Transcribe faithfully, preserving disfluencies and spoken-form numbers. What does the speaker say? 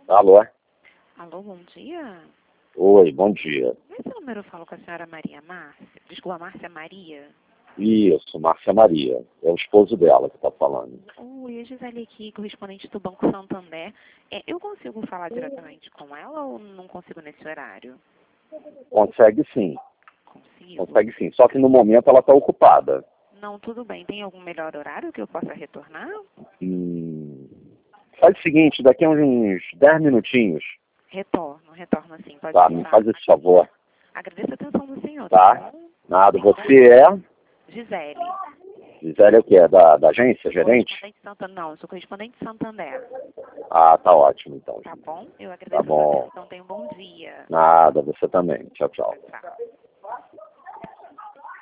Alô? Alô, bom dia. Oi, bom dia. Nesse número eu falo com a senhora Maria Márcia. Desculpa, Márcia Maria. Isso, Márcia Maria. É o esposo dela que está falando. Oi, a Gisele aqui, correspondente do Banco Santander. É, eu consigo falar diretamente com ela ou não consigo nesse horário? Consegue sim, Consigo. consegue sim. Só que no momento ela está ocupada. Não, tudo bem. Tem algum melhor horário que eu possa retornar? Hum... Faz o seguinte, daqui a uns dez minutinhos, Retorno, retorno assim, pode tá? Me deixar. faz esse favor, Agradeço a atenção do senhor, tá? tá bom? Nada, você é... Gisele. Gisele é o quê? Da, da agência, gerente? Correspondente Santander. Não, eu sou correspondente Santander. Ah, tá ótimo então. Tá bom? Eu Tá agradeço a sua bom. atenção. Tenha um bom dia. Nada, você também. Tchau, tchau. Tchau.